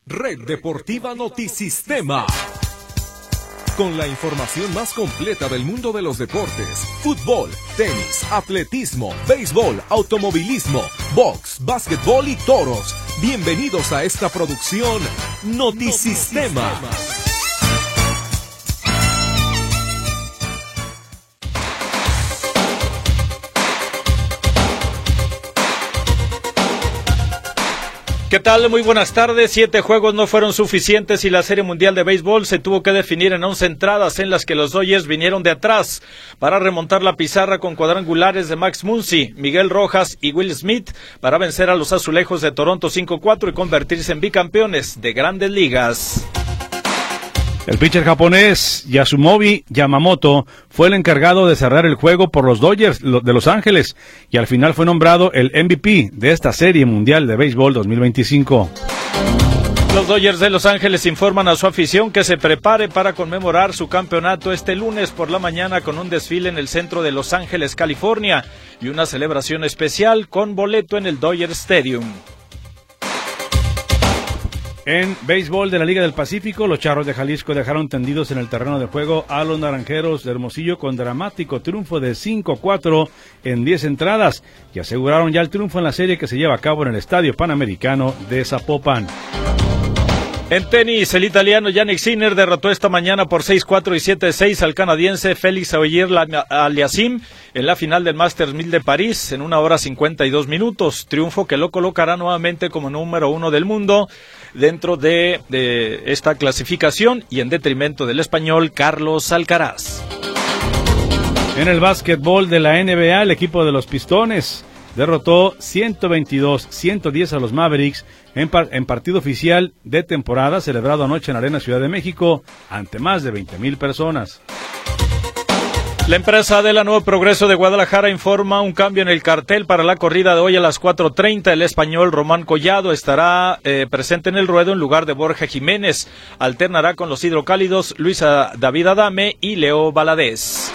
Red Deportiva Notisistema. Con la información más completa del mundo de los deportes: fútbol, tenis, atletismo, béisbol, automovilismo, box, básquetbol y toros. Bienvenidos a esta producción Notisistema. ¿Qué tal? Muy buenas tardes. 7 juegos no fueron suficientes y la Serie Mundial de Béisbol se tuvo que definir en 11 entradas en las que los Dodgers vinieron de atrás para remontar la pizarra con cuadrangulares de Max Muncy, Miguel Rojas y Will Smith para vencer a los Azulejos de Toronto 5-4 y convertirse en bicampeones de Grandes Ligas. El pitcher japonés Yasumobi Yamamoto fue el encargado de cerrar el juego por los Dodgers de Los Ángeles y al final fue nombrado el MVP de esta Serie Mundial de Béisbol 2025. Los Dodgers de Los Ángeles informan a su afición que se prepare para conmemorar su campeonato este lunes por la mañana con un desfile en el centro de Los Ángeles, California, y una celebración especial con boleto en el Dodger Stadium. En béisbol de la Liga del Pacífico, los Charros de Jalisco dejaron tendidos en el terreno de juego a los Naranjeros de Hermosillo con dramático triunfo de 5-4 en 10 entradas y aseguraron ya el triunfo en la serie que se lleva a cabo en el Estadio Panamericano de Zapopan. En tenis, el italiano Jannik Sinner derrotó esta mañana por 6-4 y 7-6 al canadiense Félix Auger-Aliassime en la final del Masters 1000 de París en 1 hora 52 minutos. Triunfo que lo colocará nuevamente como número 1 del mundo dentro de esta clasificación y en detrimento del español Carlos Alcaraz. En el básquetbol de la NBA, el equipo de los Pistones derrotó 122-110 a los Mavericks en partido oficial de temporada celebrado anoche en la Arena Ciudad de México ante más de 20,000 personas. La empresa de la Nuevo Progreso de Guadalajara informa un cambio en el cartel para la corrida de hoy a las 4:30. El español Román Collado estará presente en el ruedo en lugar de Borja Jiménez. Alternará con los hidrocálidos Luisa David Adame y Leo Valadez.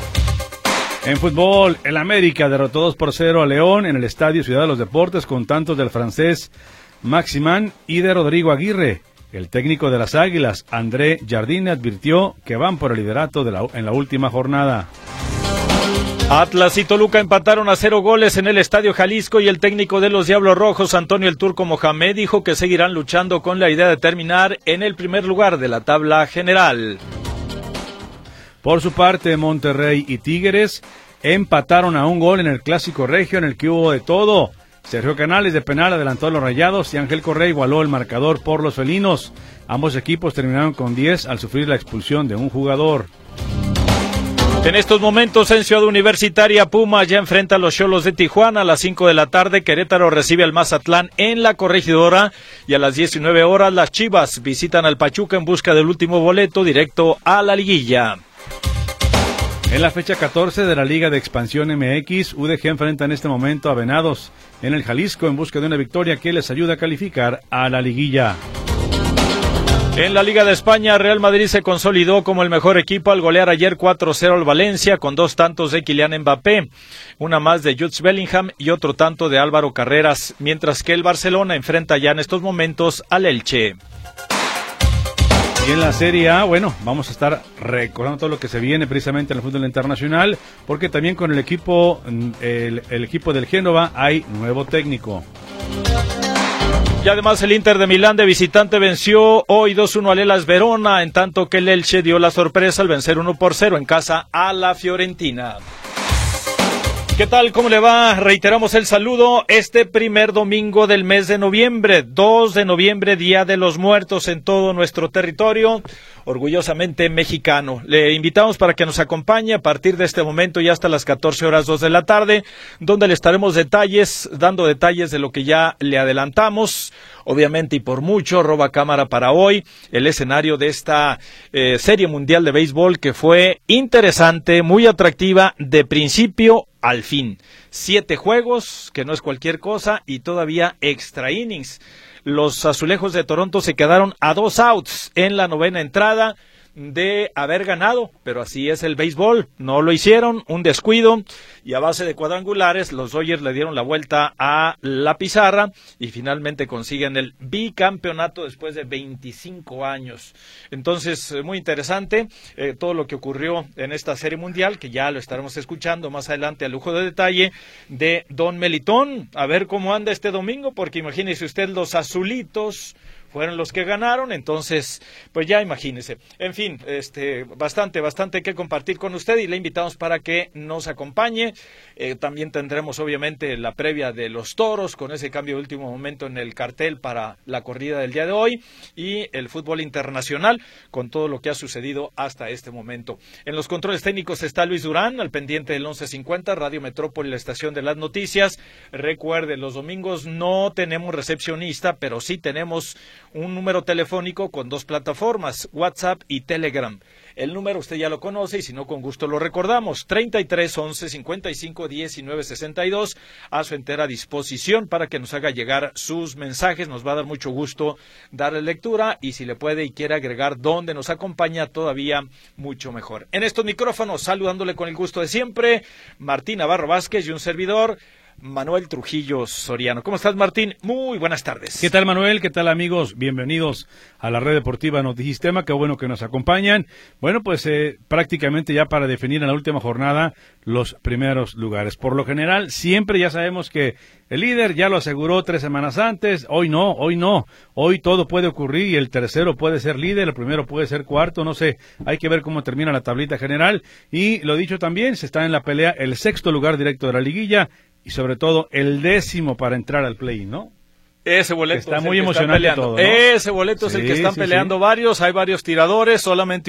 En fútbol, el América derrotó 2-0 a León en el Estadio Ciudad de los Deportes con tantos del francés Maximin y de Rodrigo Aguirre. El técnico de las Águilas, André Jardine, advirtió que van por el liderato en la última jornada. Atlas y Toluca empataron a 0 goles en el Estadio Jalisco y el técnico de los Diablos Rojos, Antonio el Turco Mohamed, dijo que seguirán luchando con la idea de terminar en el primer lugar de la tabla general. Por su parte, Monterrey y Tigres empataron a 1 gol en el Clásico Regio en el que hubo de todo. Sergio Canales de penal adelantó a los Rayados y Ángel Correa igualó el marcador por los felinos. Ambos equipos terminaron con 10 al sufrir la expulsión de un jugador. En estos momentos en Ciudad Universitaria, Pumas ya enfrenta a los Xolos de Tijuana a las 5 de la tarde. Querétaro recibe al Mazatlán en la Corregidora y a las 19 horas las Chivas visitan al Pachuca en busca del último boleto directo a la liguilla. En la fecha 14 de la Liga de Expansión MX, UDG enfrenta en este momento a Venados en el Jalisco en busca de una victoria que les ayuda a calificar a la liguilla. En la Liga de España, Real Madrid se consolidó como el mejor equipo al golear ayer 4-0 al Valencia con 2 tantos de Kylian Mbappé, una más de Jude Bellingham y otro tanto de Álvaro Carreras, mientras que el Barcelona enfrenta ya en estos momentos al Elche. Y en la Serie A, bueno, vamos a estar recordando todo lo que se viene precisamente en el fútbol internacional, porque también con el equipo del Génova hay nuevo técnico. Y además el Inter de Milán de visitante venció hoy 2-1 al Hellas Verona, en tanto que el Elche dio la sorpresa al vencer 1-0 en casa a la Fiorentina. ¿Qué tal? ¿Cómo le va? Reiteramos el saludo este primer domingo del mes de noviembre, 2 de noviembre, Día de los Muertos en todo nuestro territorio, orgullosamente mexicano. Le invitamos para que nos acompañe a partir de este momento y hasta las 14:02 de la tarde, donde le estaremos dando detalles de lo que ya le adelantamos. Obviamente y por mucho, roba cámara para hoy, el escenario de esta Serie Mundial de Béisbol que fue interesante, muy atractiva, de principio al fin. 7 juegos, que no es cualquier cosa, y todavía extra innings. Los Azulejos de Toronto se quedaron a 2 outs en la 9ª entrada. de haber ganado, pero así es el béisbol, no lo hicieron, un descuido, y a base de cuadrangulares los Dodgers le dieron la vuelta a la pizarra y finalmente consiguen el bicampeonato después de 25 años. Entonces, muy interesante todo lo que ocurrió en esta Serie Mundial, que ya lo estaremos escuchando más adelante a lujo de detalle de Don Melitón, a ver cómo anda este domingo, porque imagínese usted, los azulitos fueron los que ganaron, entonces, pues ya imagínese. En fin, bastante que compartir con usted y le invitamos para que nos acompañe. También tendremos, obviamente, la previa de los toros con ese cambio de último momento en el cartel para la corrida del día de hoy y el fútbol internacional con todo lo que ha sucedido hasta este momento. En los controles técnicos está Luis Durán, al pendiente del 1150, Radio Metrópoli, la estación de las noticias. Recuerde, los domingos no tenemos recepcionista, pero sí tenemos un número telefónico con 2 plataformas, WhatsApp y Telegram. El número usted ya lo conoce y si no, con gusto lo recordamos, 33 11 55 19 62, a su entera disposición para que nos haga llegar sus mensajes. Nos va a dar mucho gusto darle lectura y si le puede y quiere agregar dónde nos acompaña, todavía mucho mejor. En estos micrófonos, saludándole con el gusto de siempre, Martín Navarro Vázquez y un servidor, Manuel Trujillo Soriano. ¿Cómo estás, Martín? Muy buenas tardes. ¿Qué tal, Manuel? ¿Qué tal, amigos? Bienvenidos a la Red Deportiva Notisistema. Qué bueno que nos acompañan. Bueno, pues prácticamente ya para definir en la última jornada los primeros lugares. Por lo general, siempre ya sabemos que el líder ya lo aseguró 3 semanas antes. Hoy no. Hoy todo puede ocurrir y el tercero puede ser líder, el primero puede ser cuarto, no sé. Hay que ver cómo termina la tablita general. Y lo dicho también, se está en la pelea el 6º lugar directo de la liguilla y sobre todo el 10º para entrar al play, ¿no? Ese boleto está muy emocionante todo, ¿no? Ese boleto es el que están peleando varios, hay varios tiradores, solamente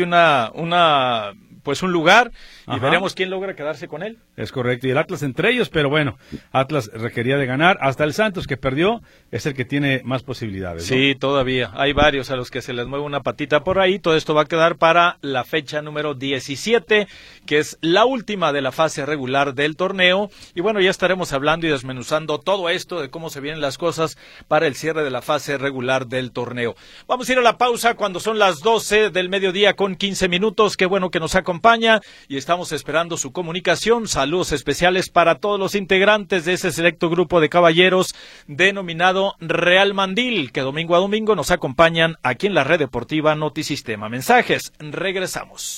un lugar, y Ajá. veremos quién logra quedarse con él. Es correcto, y el Atlas entre ellos, pero bueno, Atlas requería de ganar, hasta el Santos que perdió es el que tiene más posibilidades, ¿no? Sí, todavía, hay varios a los que se les mueve una patita por ahí, todo esto va a quedar para la fecha número 17, que es la última de la fase regular del torneo, y bueno, ya estaremos hablando y desmenuzando todo esto de cómo se vienen las cosas para el cierre de la fase regular del torneo. Vamos a ir a la pausa cuando son las 12 del mediodía con 15 minutos, qué bueno que nos acompaña y estamos esperando su comunicación. Saludos especiales para todos los integrantes de ese selecto grupo de caballeros denominado Real Mandil, que domingo a domingo nos acompañan aquí en la Red Deportiva Notisistema. Mensajes, regresamos.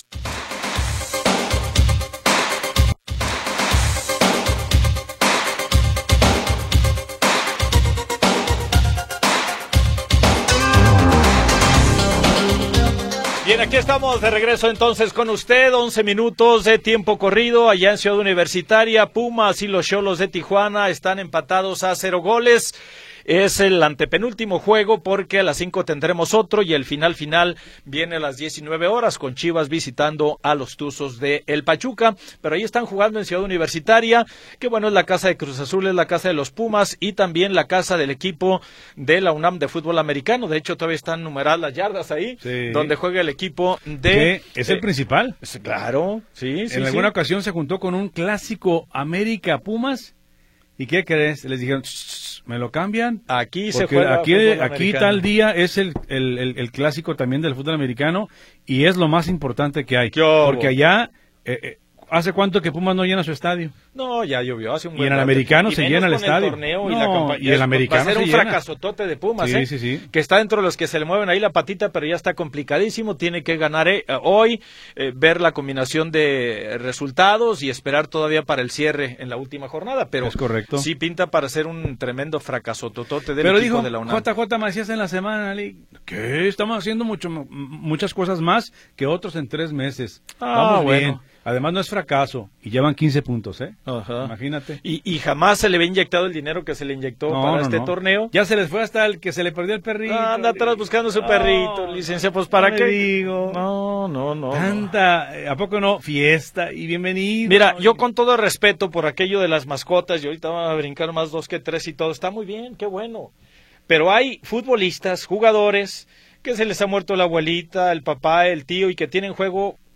Bien, aquí estamos de regreso entonces con usted, 11 minutos de tiempo corrido allá en Ciudad Universitaria. Pumas y los Xolos de Tijuana están empatados a 0 goles. Es el antepenúltimo juego porque a las 5 tendremos otro y el final viene a las 19 horas con Chivas visitando a los Tuzos de El Pachuca. Pero ahí están jugando en Ciudad Universitaria, que bueno, es la casa de Cruz Azul, es la casa de los Pumas y también la casa del equipo de la UNAM de fútbol americano. De hecho, todavía están numeradas las yardas ahí, sí, donde juega el equipo de... ¿Qué? ¿Es el principal? Claro, sí. En alguna ocasión se juntó con un clásico América Pumas. ¿Y qué crees? Les dijeron, ¿me lo cambian? Aquí porque se juega aquí tal día es el clásico también del fútbol americano y es lo más importante que hay. Porque allá, ¿hace cuánto que Pumas no llena su estadio? No, ya llovió hace un buen Y en el rato. americano se llena el estadio. Y el americano va a ser un fracasotote de Pumas, sí. Que está dentro de los que se le mueven ahí la patita, pero ya está complicadísimo. Tiene que ganar hoy, ver la combinación de resultados y esperar todavía para el cierre en la última jornada. Pero es correcto. Sí pinta para ser un tremendo fracasotote del pero equipo dijo, de la UNAM. JJ Macías en la semana, ¿qué? Estamos haciendo muchas cosas más que otros en 3 meses. Vamos bien. Además no es fracaso y llevan 15 puntos, ¿eh? Ajá. Imagínate. Y jamás se le había inyectado el dinero que se le inyectó para este torneo. Ya se les fue hasta el que se le perdió el perrito. Anda atrás buscando su perrito, licencia, pues ¿para qué? Digo. No. Tanta, ¿a poco no? Fiesta y bienvenido. Mira, yo con todo respeto por aquello de las mascotas, y ahorita van a brincar más 2 que 3 y todo, está muy bien, qué bueno. Pero hay futbolistas, jugadores, que se les ha muerto la abuelita, el papá, el tío, y que tienen juego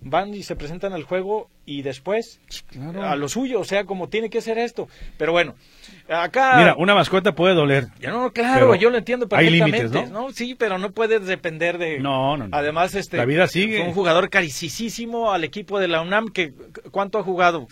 van y se presentan al juego y después a lo suyo, o sea, como tiene que ser esto. Pero bueno, acá... Mira, una mascota puede doler. No, claro, yo lo entiendo perfectamente. Hay límites, ¿no? Sí, pero no puedes depender de... No. Además, la vida sigue. Fue un jugador caricísimo al equipo de la UNAM, que ¿cuánto ha jugado?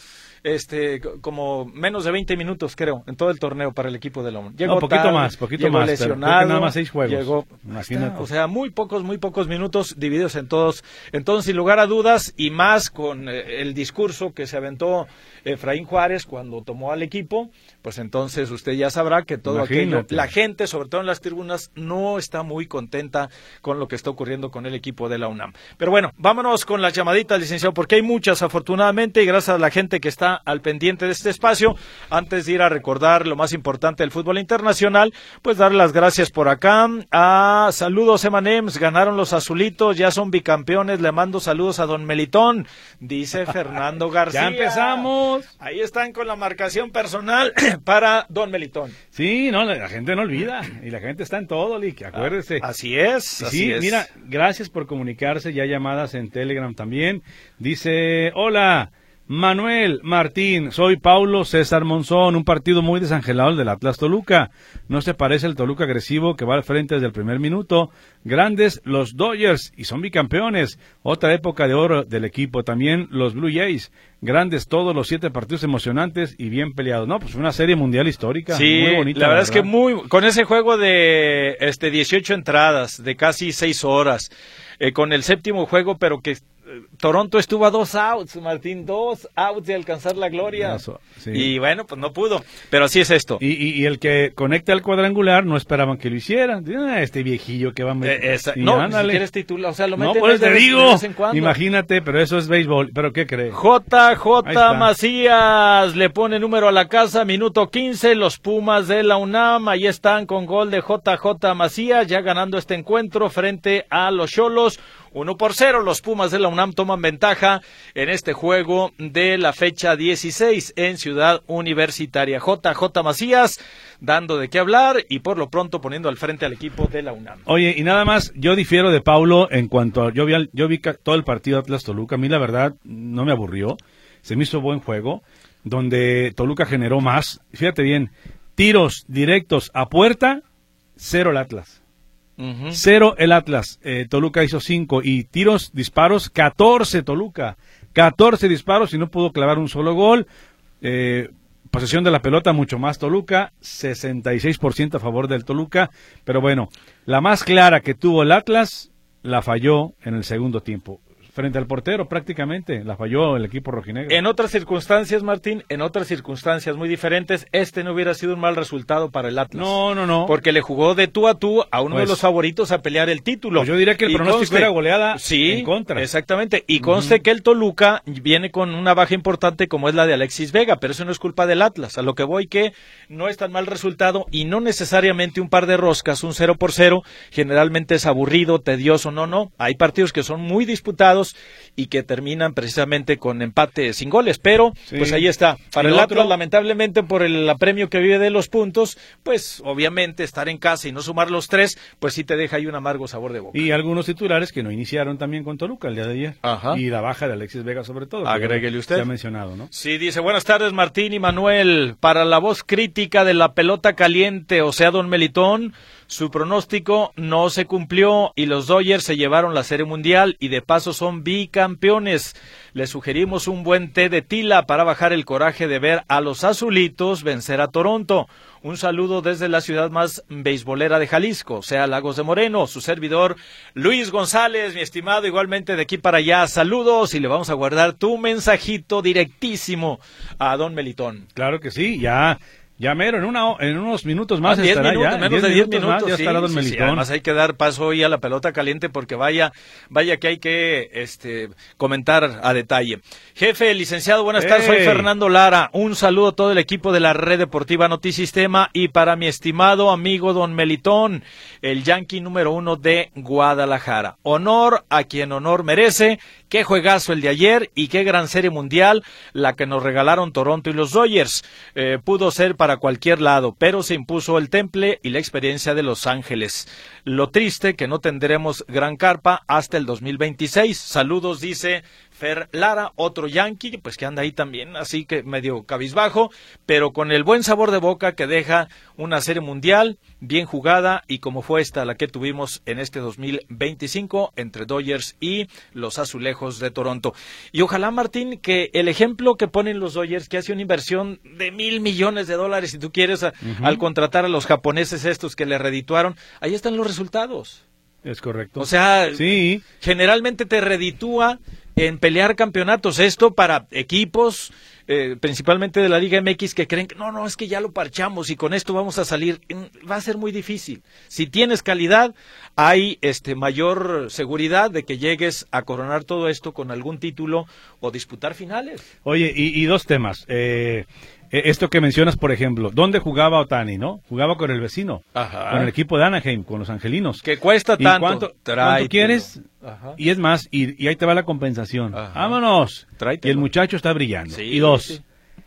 Como menos de 20 minutos, creo, en todo el torneo para el equipo de la UNAM. Llegó poquito más, lesionado, nada más 6 juegos. Llegó, o sea, muy pocos minutos divididos en todos. Entonces, sin lugar a dudas, y más con el discurso que se aventó Efraín Juárez cuando tomó al equipo, pues entonces usted ya sabrá que todo aquello, la gente, sobre todo en las tribunas, no está muy contenta con lo que está ocurriendo con el equipo de la UNAM. Pero bueno, vámonos con las llamaditas, licenciado, porque hay muchas, afortunadamente, y gracias a la gente que está al pendiente de este espacio. Antes de ir a recordar lo más importante del fútbol internacional, pues dar las gracias por acá a saludos Emanems, ganaron los azulitos, ya son bicampeones, le mando saludos a don Melitón, dice Fernando García. Ya empezamos. Ahí están con la marcación personal para don Melitón. Sí, no, la gente no olvida, y la gente está en todo, Lick, acuérdese. Así es. Sí, mira, gracias por comunicarse, ya llamadas en Telegram también. Dice, hola, Manuel Martín, soy Paulo César Monzón, un partido muy desangelado el del Atlas Toluca. No se parece al Toluca agresivo que va al frente desde el primer minuto. Grandes los Dodgers y son bicampeones. Otra época de oro del equipo. También los Blue Jays. Grandes todos los 7 partidos emocionantes y bien peleados. No, pues una serie mundial histórica. Sí, muy bonita. La verdad es que con ese juego de 18 entradas, de casi 6 horas, con el séptimo juego, pero que Toronto estuvo a 2 outs, Martín, 2 outs de alcanzar la gloria. Sí. Y bueno, pues no pudo, pero así es esto. Y el que conecta al cuadrangular no esperaban que lo hicieran. Este viejillo que va a meter. No, ni siquiera es titular, o sea, lo meten no, pues te digo, de vez en cuando. Imagínate, pero eso es béisbol. ¿Pero qué crees? JJ Macías le pone número a la casa, minuto 15, los Pumas de la UNAM, ahí están con gol de JJ Macías, ya ganando este encuentro frente a los Xolos. 1-0, los Pumas de la UNAM toman ventaja en este juego de la fecha 16 en Ciudad Universitaria. JJ Macías dando de qué hablar y por lo pronto poniendo al frente al equipo de la UNAM. Oye, y nada más, yo difiero de Paulo en cuanto a, yo vi todo el partido Atlas Toluca, a mí la verdad no me aburrió, se me hizo buen juego, donde Toluca generó más, fíjate bien, tiros directos a puerta, 0 el Atlas. 0 el Atlas, Toluca hizo 5 y disparos, 14 Toluca, 14 disparos y no pudo clavar un solo gol, posesión de la pelota mucho más Toluca, 66% a favor del Toluca, pero bueno, la más clara que tuvo el Atlas la falló en el segundo tiempo. Frente al portero prácticamente, la falló el equipo rojinegro. En otras circunstancias, Martín, en otras circunstancias muy diferentes, no hubiera sido un mal resultado para el Atlas. No. Porque le jugó de tú a tú a uno de los favoritos a pelear el título. Pues yo diría que el pronóstico era goleada en contra. Exactamente, y conste que el Toluca viene con una baja importante como es la de Alexis Vega, pero eso no es culpa del Atlas. A lo que voy que no es tan mal resultado y no necesariamente un par de roscas, un 0-0, generalmente es aburrido, tedioso, no. Hay partidos que son muy disputados y que terminan precisamente con empate sin goles, pero pues ahí está. Para el Atlas, lamentablemente por el apremio que vive de los puntos, pues obviamente estar en casa y no sumar los 3, pues sí te deja ahí un amargo sabor de boca. Y algunos titulares que no iniciaron también con Toluca el día de ayer. Ajá. Y la baja de Alexis Vega sobre todo. Agréguele usted. Se ha mencionado, ¿no? Sí, dice, buenas tardes Martín y Manuel, para la voz crítica de la pelota caliente, o sea, don Melitón, su pronóstico no se cumplió y los Dodgers se llevaron la Serie Mundial y de paso son bicampeones. Le sugerimos un buen té de tila para bajar el coraje de ver a los azulitos vencer a Toronto. Un saludo desde la ciudad más beisbolera de Jalisco, o sea, Lagos de Moreno. Su servidor, Luis González, mi estimado, igualmente de aquí para allá. Saludos y le vamos a guardar tu mensajito directísimo a don Melitón. Claro que sí, ya mero, en unos minutos más estará ya. Menos de 10 minutos más, ya estará don Melitón. Sí, además hay que dar paso hoy a la pelota caliente porque vaya que hay que comentar a detalle. Jefe, licenciado, buenas tardes, soy Fernando Lara. Un saludo a todo el equipo de la Red Deportiva Notisistema y para mi estimado amigo don Melitón, el Yankee número 1 de Guadalajara. Honor a quien honor merece. Qué juegazo el de ayer y qué gran serie mundial la que nos regalaron Toronto y los Dodgers. Pudo ser para cualquier lado, pero se impuso el temple y la experiencia de Los Ángeles. Lo triste que no tendremos gran carpa hasta el 2026. Saludos, dice Fer Lara, otro Yankee, pues que anda ahí también, así que medio cabizbajo, pero con el buen sabor de boca que deja una serie mundial bien jugada, y como fue esta la que tuvimos en este 2025 entre Dodgers y los Azulejos de Toronto. Y ojalá, Martín, que el ejemplo que ponen los Dodgers, que hace una inversión de $1,000 millones, si tú quieres, al contratar a los japoneses estos que le redituaron, ahí están los resultados. Es correcto. O sea, sí, generalmente te reditúa en pelear campeonatos. Esto para equipos, principalmente de la Liga MX, que creen que no, es que ya lo parchamos y con esto vamos a salir. Va a ser muy difícil. Si tienes calidad, hay mayor seguridad de que llegues a coronar todo esto con algún título o disputar finales. Oye, y dos temas. Esto que mencionas, por ejemplo, ¿dónde jugaba Ohtani, no? Jugaba con el vecino, Ajá. Con el equipo de Anaheim, con los angelinos. Que cuesta ¿Y tanto. ¿Cuánto quieres? Ajá. Y es más, y ahí te va la compensación. Ajá. ¡Vámonos! Tráetelo. Y el muchacho está brillando. Sí, y dos, sí.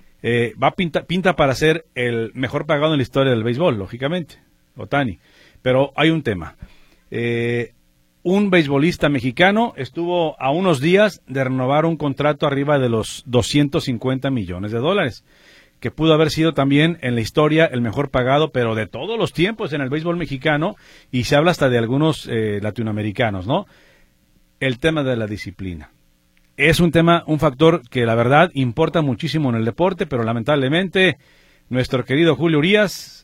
pinta para ser el mejor pagado en la historia del béisbol, lógicamente, Ohtani. Pero hay un tema. Un beisbolista mexicano estuvo a unos días de renovar un contrato arriba de los $250 millones, que pudo haber sido también en la historia el mejor pagado, pero de todos los tiempos en el béisbol mexicano, y se habla hasta de algunos latinoamericanos, ¿no? El tema de la disciplina. Es un factor que la verdad importa muchísimo en el deporte, pero lamentablemente nuestro querido Julio Urías,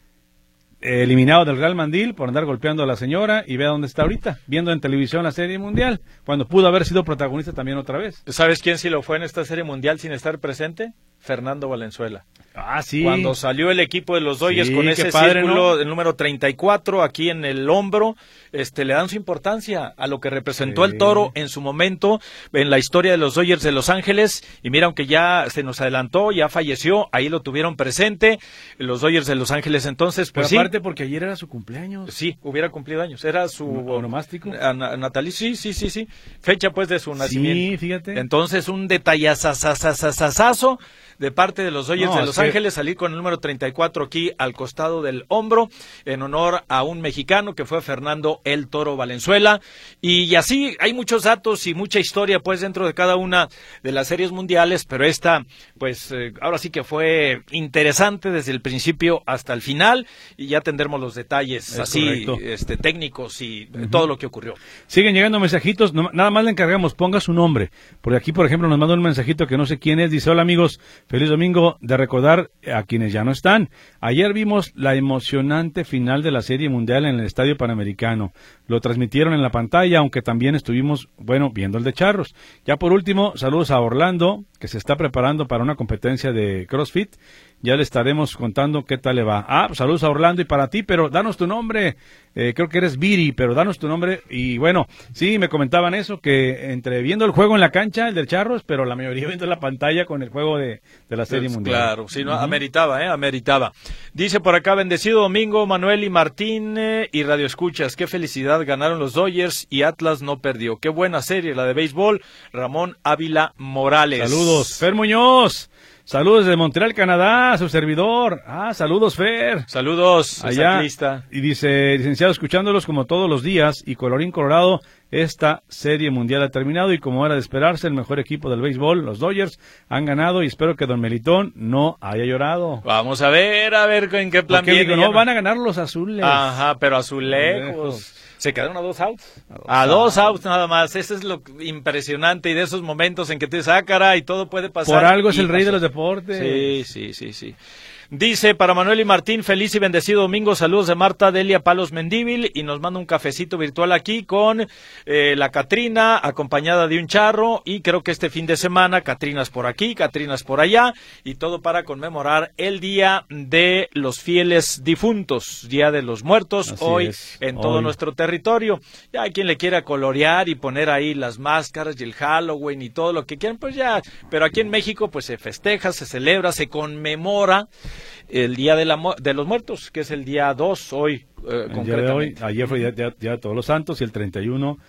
eliminado del Real Mandil por andar golpeando a la señora, y vea dónde está ahorita, viendo en televisión la Serie Mundial, cuando pudo haber sido protagonista también otra vez. ¿Sabes quién sí lo fue en esta Serie Mundial sin estar presente? Fernando Valenzuela. Ah, sí. Cuando salió el equipo de los Dodgers, sí, con ese padre, círculo, ¿no? El número 34 aquí en el hombro, le dan su importancia a lo que representó el Toro en su momento en la historia de los Dodgers de Los Ángeles. Y mira, aunque ya se nos adelantó, ya falleció, ahí lo tuvieron presente los Dodgers de Los Ángeles. Entonces, pues pero aparte, porque ayer era su cumpleaños. Sí, hubiera cumplido años, era su onomástico. Natalicio, sí, fecha pues de su nacimiento. Sí, fíjate. Entonces, un detallazazazazazo de parte de los Dodgers de Los Ángeles, salir con el número 34 aquí al costado del hombro, en honor a un mexicano que fue Fernando el Toro Valenzuela. Y así hay muchos datos y mucha historia pues dentro de cada una de las series mundiales, pero esta pues ahora sí que fue interesante desde el principio hasta el final, y ya tendremos los detalles es así correcto. Técnicos y todo lo que ocurrió. Siguen llegando mensajitos, nada más le encargamos, ponga su nombre, porque aquí por ejemplo nos manda un mensajito que no sé quién es, dice: hola amigos, feliz domingo, de recordar a quienes ya no están. Ayer vimos la emocionante final de la Serie Mundial en el Estadio Panamericano. Lo transmitieron en la pantalla, aunque también estuvimos, viendo el de charros. Ya por último, saludos a Orlando, que se está preparando para una competencia de CrossFit. Ya le estaremos contando qué tal le va. Saludos a Orlando y para ti, pero danos tu nombre. Creo que eres Viri, pero danos tu nombre. Y bueno, sí, me comentaban eso, que entre viendo el juego en la cancha, el del Charros, pero la mayoría viendo la pantalla con el juego de la Serie Mundial. Claro, sí, no, ameritaba. Dice por acá: bendecido domingo, Manuel y Martín y Radio Escuchas. Qué felicidad, ganaron los Dodgers y Atlas no perdió. Qué buena serie, la de béisbol. Ramón Ávila Morales. Saludos. Fer Muñoz. Saludos desde Montreal, Canadá, su servidor. Saludos, Fer. Saludos, allá. Y dice: licenciado, escuchándolos como todos los días, y colorín colorado, esta Serie Mundial ha terminado, y como era de esperarse, el mejor equipo del béisbol, los Dodgers, han ganado, y espero que don Melitón no haya llorado. Vamos a ver en qué plan viene. No, van a ganar los azules. Ajá, pero azulejos. Se quedaron a 2 outs. A 2 outs nada más. Ese es lo impresionante, y de esos momentos en que te sacara y todo puede pasar. Por algo es el rey de los deportes. Sí. Dice para Manuel y Martín: feliz y bendecido domingo, saludos de Marta Delia Palos Mendívil, y nos manda un cafecito virtual aquí con la Catrina, acompañada de un charro, y creo que este fin de semana Catrinas por aquí, Catrinas por allá, y todo para conmemorar el Día de los Fieles Difuntos, Día de los Muertos. Así hoy es, en todo nuestro territorio. Ya hay quien le quiera colorear y poner ahí las máscaras y el Halloween y todo lo que quieran, pues ya, pero aquí en México pues se festeja, se celebra, se conmemora el Día de los Muertos, que es el día 2 hoy, concretamente. Ayer fue día de Todos los Santos, y el 31,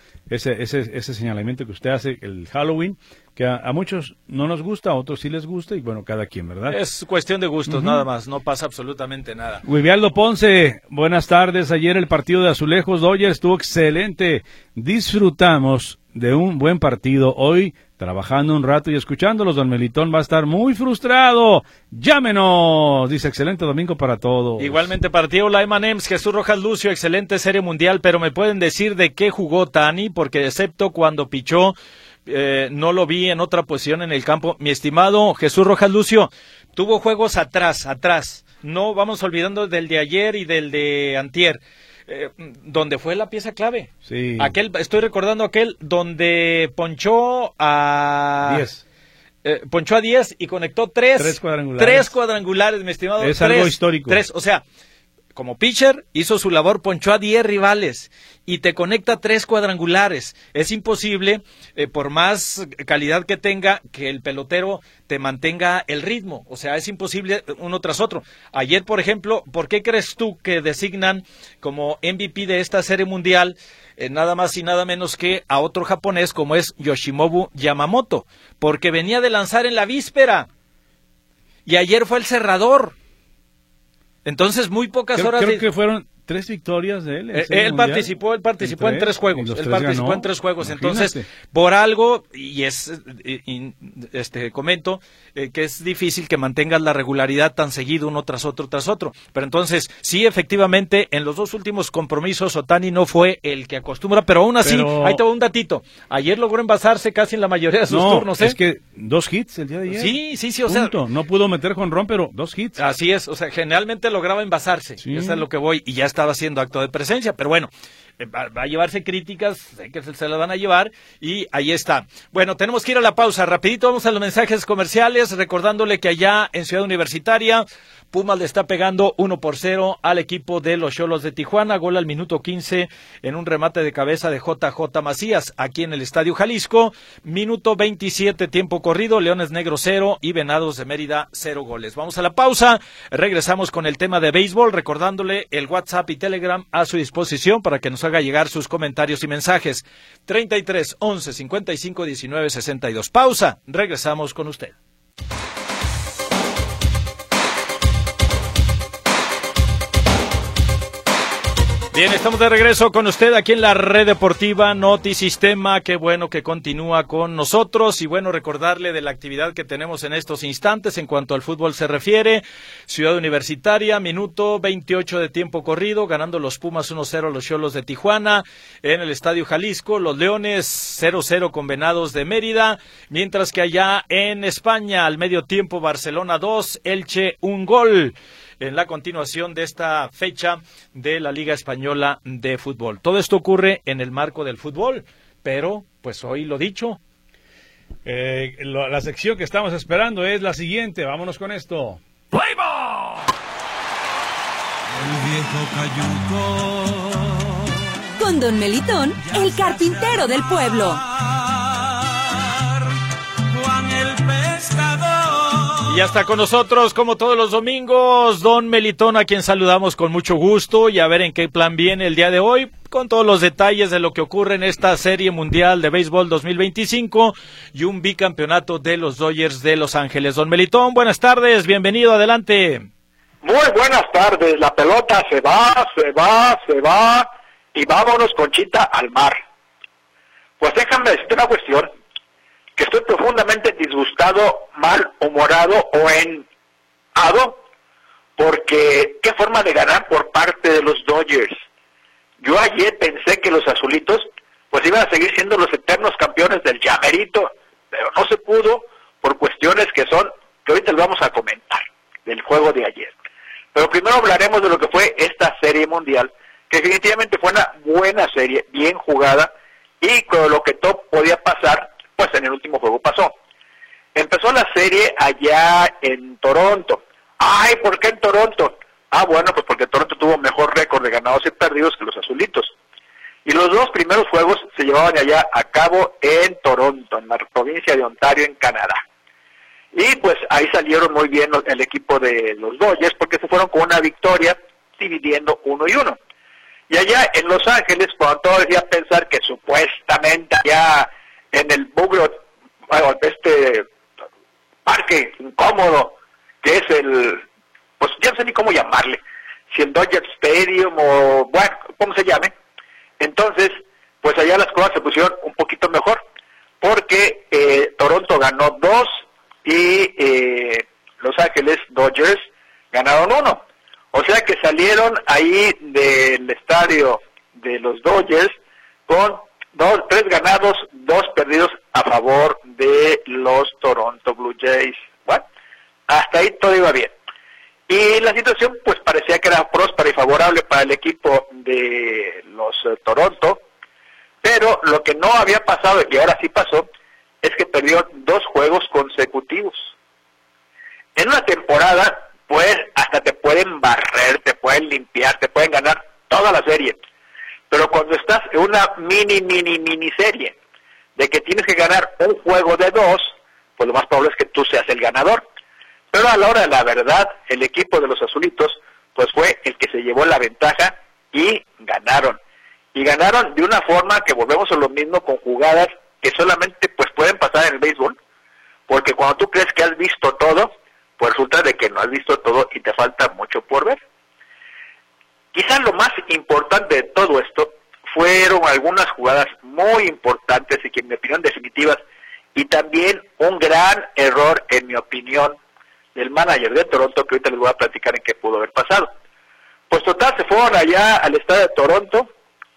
ese señalamiento que usted hace, el Halloween, que a muchos no nos gusta, a otros sí les gusta, y bueno, cada quien, ¿verdad? Es cuestión de gustos, nada más, no pasa absolutamente nada. Guivialdo Ponce, buenas tardes. Ayer el partido de Azulejos Dodgers estuvo excelente, disfrutamos de un buen partido. Hoy trabajando un rato y escuchándolos. Don Melitón va a estar muy frustrado. Llámenos, dice, excelente domingo para todos. Igualmente para ti, hola M&M's, Jesús Rojas Lucio, excelente serie mundial, pero ¿me pueden decir de qué jugó Tani? Porque excepto cuando pichó, no lo vi en otra posición en el campo. Mi estimado Jesús Rojas Lucio, tuvo juegos atrás. No vamos olvidando del de ayer y del de antier. Donde fue la pieza clave. Sí. Estoy recordando aquel donde ponchó a 10. Ponchó a 10 y conectó 3 cuadrangulares. 3 cuadrangulares, mi estimado. Es algo histórico. 3, o sea, como pitcher hizo su labor, ponchó a 10 rivales y te conecta 3 cuadrangulares. Es imposible, por más calidad que tenga, que el pelotero te mantenga el ritmo. O sea, es imposible uno tras otro. Ayer, por ejemplo, ¿por qué crees tú que designan como MVP de esta serie mundial nada más y nada menos que a otro japonés como es Yoshinobu Yamamoto? Porque venía de lanzar en la víspera y ayer fue el cerrador. Entonces, muy pocas horas. Creo que fueron 3 victorias de él. Él participó en 3 juegos. Él participó en 3 juegos. Imagínate. Entonces, por algo, comento que es difícil que mantengas la regularidad tan seguido uno tras otro. Pero entonces, sí, efectivamente, en los 2 últimos compromisos, Ohtani no fue el que acostumbra, pero aún así, ahí te va un datito. Ayer logró envasarse casi en la mayoría de sus turnos. Es que 2 hits el día de ayer. Sí, o sea. No pudo meter jonrón, pero 2 hits. Así es, o sea, generalmente lograba envasarse. Sí. Eso es lo que voy, y ya estaba haciendo acto de presencia, pero bueno, va a llevarse críticas, sé que se las van a llevar, y ahí está. Bueno, tenemos que ir a la pausa, rapidito vamos a los mensajes comerciales, recordándole que allá en Ciudad Universitaria, Pumas le está pegando 1-0 al equipo de los Xolos de Tijuana, gol al minuto 15 en un remate de cabeza de JJ Macías, aquí en el Estadio Jalisco, minuto 27, tiempo corrido, Leones Negros 0 y Venados de Mérida 0 goles. Vamos a la pausa, regresamos con el tema de béisbol, recordándole el WhatsApp y Telegram a su disposición para que nos haga llegar sus comentarios y mensajes. 33 11 55 19 62. Pausa, regresamos con usted. Bien, estamos de regreso con usted aquí en la Red Deportiva Notisistema. Qué bueno que continúa con nosotros y bueno, recordarle de la actividad que tenemos en estos instantes en cuanto al fútbol se refiere. Ciudad Universitaria, minuto 28 de tiempo corrido, ganando los Pumas 1-0 a los Xolos de Tijuana. En el Estadio Jalisco, los Leones 0-0 con Venados de Mérida, mientras que allá en España, al medio tiempo, Barcelona 2, Elche 1 gol. En la continuación de esta fecha de la Liga Española de Fútbol. Todo esto ocurre en el marco del fútbol, pero pues hoy lo dicho. La sección que estamos esperando es la siguiente, vámonos con esto. ¡Play ball! El viejo cayuco. Con Don Melitón, el carpintero del pueblo. Juan el pescador. Y ya está con nosotros, como todos los domingos, Don Melitón, a quien saludamos con mucho gusto y a ver en qué plan viene el día de hoy, con todos los detalles de lo que ocurre en esta Serie Mundial de Béisbol 2025 y un bicampeonato de los Dodgers de Los Ángeles. Don Melitón, buenas tardes, bienvenido, adelante. Muy buenas tardes, la pelota se va y vámonos, Conchita, al mar. Pues déjame decirte una cuestión, que estoy profundamente disgustado, malhumorado o enojado, porque qué forma de ganar por parte de los Dodgers. Yo ayer pensé que los azulitos pues iban a seguir siendo los eternos campeones del llamerito, pero no se pudo por cuestiones que ahorita les vamos a comentar, del juego de ayer. Pero primero hablaremos de lo que fue esta serie mundial, que definitivamente fue una buena serie, bien jugada, y con lo que todo podía pasar, pues en el último juego pasó. Empezó la serie allá en Toronto. Ay, ¿por qué en Toronto? Bueno, pues porque Toronto tuvo mejor récord de ganados y perdidos que los azulitos. Y los 2 primeros juegos se llevaban allá a cabo en Toronto, en la provincia de Ontario, en Canadá. Y pues ahí salieron muy bien el equipo de los Dodgers, porque se fueron con una victoria, dividiendo 1-1. Y allá en Los Ángeles, cuando todos decían pensar que supuestamente allá en el parque incómodo, que es pues ya no sé ni cómo llamarle, si el Dodger Stadium o, bueno, ¿cómo se llame? Entonces, pues allá las cosas se pusieron un poquito mejor, porque porque Toronto ganó 2 y Los Ángeles Dodgers ganaron 1. O sea que salieron ahí del estadio de los Dodgers con 3 ganados, 2 perdidos a favor de los Toronto Blue Jays. Bueno, hasta ahí todo iba bien. Y la situación pues parecía que era próspera y favorable para el equipo de los Toronto, pero lo que no había pasado y ahora sí pasó es que perdió 2 juegos consecutivos. En una temporada pues hasta te pueden barrer, te pueden limpiar, te pueden ganar toda la serie, pero cuando estás en una mini serie de que tienes que ganar un juego de 2, pues lo más probable es que tú seas el ganador. Pero a la hora de la verdad, el equipo de los azulitos, pues fue el que se llevó la ventaja y ganaron. Y ganaron de una forma que volvemos a lo mismo, con jugadas que solamente pues pueden pasar en el béisbol, porque cuando tú crees que has visto todo, pues resulta de que no has visto todo y te falta mucho por ver. Quizás lo más importante de todo esto fueron algunas jugadas muy importantes y que en mi opinión definitivas, y también un gran error en mi opinión del manager de Toronto, que ahorita les voy a platicar en qué pudo haber pasado. Pues total, se fueron allá al estadio de Toronto